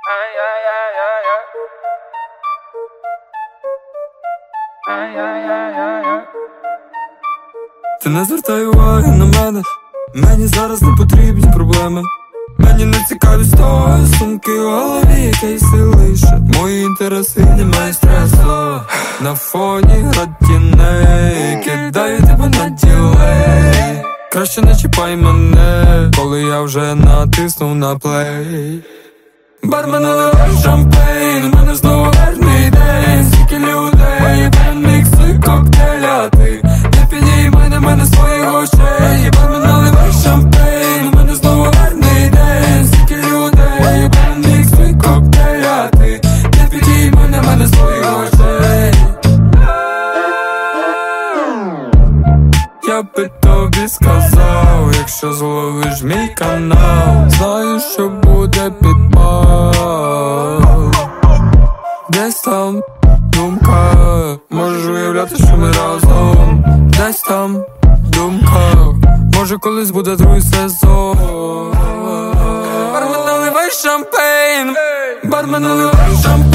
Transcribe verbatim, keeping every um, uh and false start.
Ти не звертай уваги на мене, мені зараз не потрібні проблеми. Мені не цікаві стосунки у голові, який лише мої інтереси, немає стресу. На фоні град тіней, кидаю тебе на ділей. Краще не чіпай мене, коли я вже натиснув на плей. Бармен, наливай шампейн, у мене знову гарний день. Скільки людей, мікси коктейля, ти не підіймай на мене своїх очей. Бармен, наливай шампейн, у мене знову гарний день. Скільки людей, мікси коктейля, ти не підіймай на мене своїх очей. Я би тобі сказав, якщо зловиш мій канал, знаю, що буде підпал. Десь там думка, можеш уявляти, що ми разом. Десь там думка, може колись буде другий сезон. Бармен, наливай шампейн, бармен, наливай шампейн.